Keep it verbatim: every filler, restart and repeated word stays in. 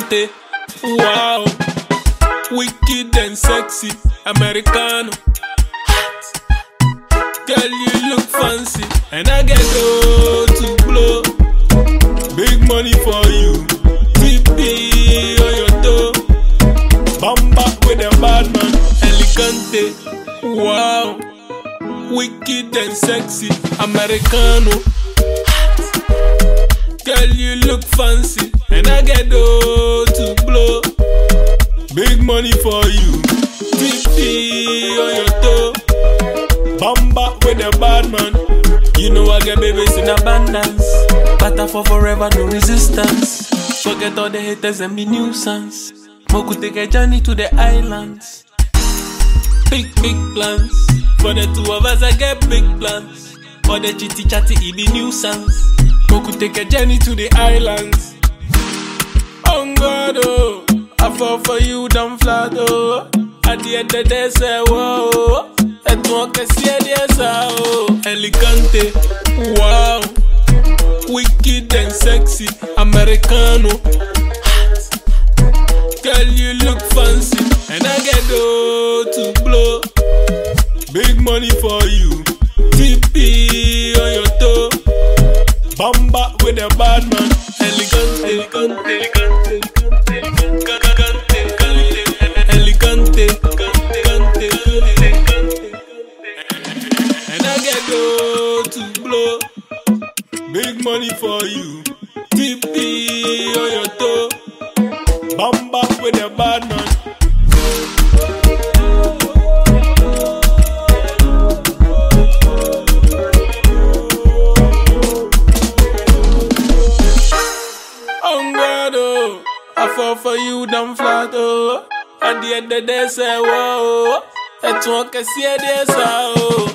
Alicante, wow, wicked and sexy, Americano. Girl, you look fancy, and I get go to blow. Big money for you, T P on your toe. Bamba with a bad man, Alicante, wow, wicked and sexy, Americano. Girl, you look fancy, and I get dough to blow. Big money for you, T P on your toe. Bamba with a bad man. You know I get babies in abundance. Butter for forever, no resistance. Forget all the haters and be nuisance. Moku take a journey to the islands. Big, big plans. For the two of us, I get big plans. For the chitty chatty, it be nuisance. Moku take a journey to the islands. Oh God, oh, I fall for you, damn flat, oh. At the end of the day, say, whoa. Et toi, que si es oh. Alicante, wow. Wicked and sexy, Americano. Girl, you look fancy, and I get dough to blow. Big money for you, T P on your toe. Bamba with a bad man, Alicante, Alicante, Alicante, Alicante, Alicante, Alicante, and I get dough to blow. Big money for you, T P on your toe. Bamba with a bad man. Oh God, oh, I fall for you, damn flat, oh. At the end of the day, say, whoa. Et toi, que si es oh.